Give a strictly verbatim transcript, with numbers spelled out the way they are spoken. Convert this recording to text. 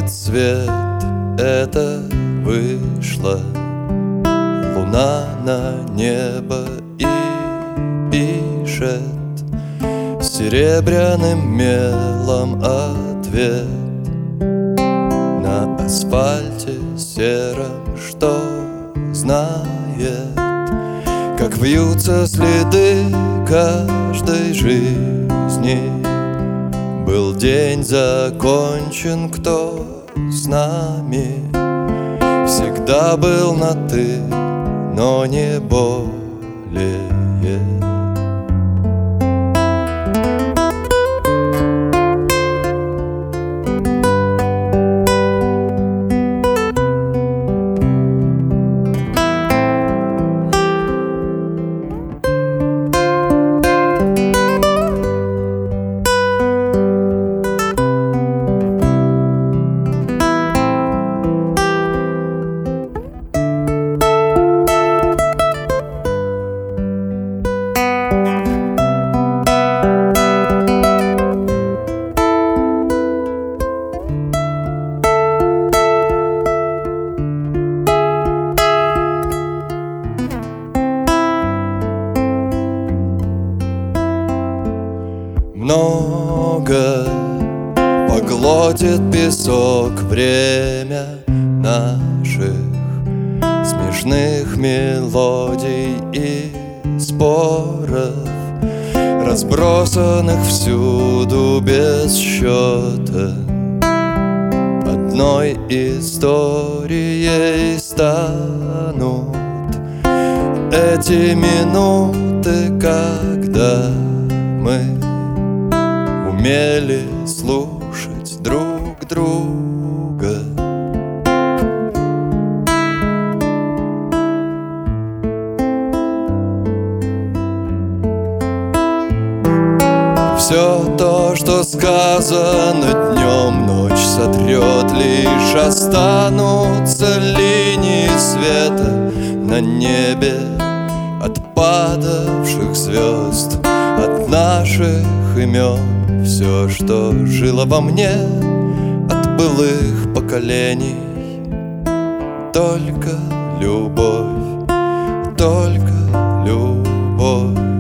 свет это вышло, луна на небо и пишет серебряным мелом ответ на асфальте сером, что знает, как вьются следы каждой жизни. Был день закончен, кто с нами всегда был на «ты», но не более. Много поглотит песок время наших смешных мелодий и споров, разбросанных всюду без счета. Одной историей станут эти минуты, когда мы умели слушать друг друга. Все то, что сказано днем, ночь сотрет, лишь останутся линии света на небе от падавших звезд, от наших имен. Все, что жило во мне от былых поколений, только любовь, только любовь.